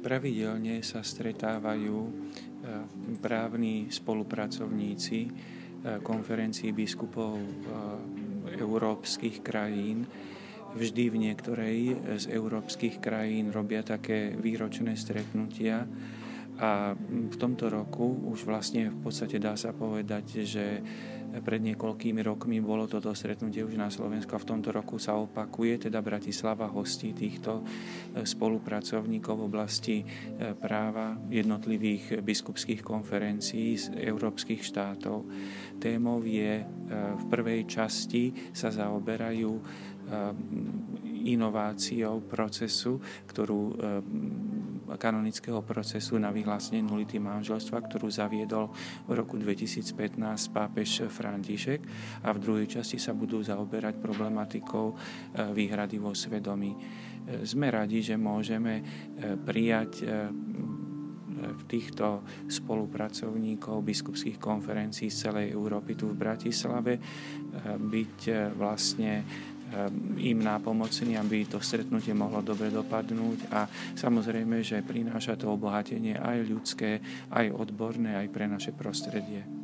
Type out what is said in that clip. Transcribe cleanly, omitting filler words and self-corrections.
Pravidelne sa stretávajú právni spolupracovníci konferencií biskupov európskych krajín. Vždy v niektorej z európskych krajín robia také výročné stretnutia a v tomto roku už vlastne v podstate dá sa povedať, že pred niekoľkými rokmi bolo toto stretnutie už na Slovensku a v tomto roku sa opakuje, teda Bratislava hostí týchto spolupracovníkov v oblasti práva jednotlivých biskupských konferencií z európskych štátov. Témou je v prvej časti sa zaoberajú inováciou procesu, kanonického procesu na vyhlásenie nulity manželstva, ktorú zaviedol v roku 2015 pápež František, a v druhej časti sa budú zaoberať problematikou výhrady vo svedomí. Sme radi, že môžeme prijať týchto spolupracovníkov biskupských konferencií z celej Európy tu v Bratislave, byť vlastne im nápomocní, aby to stretnutie mohlo dobre dopadnúť, a samozrejme, že prináša to obohatenie aj ľudské, aj odborné, aj pre naše prostredie.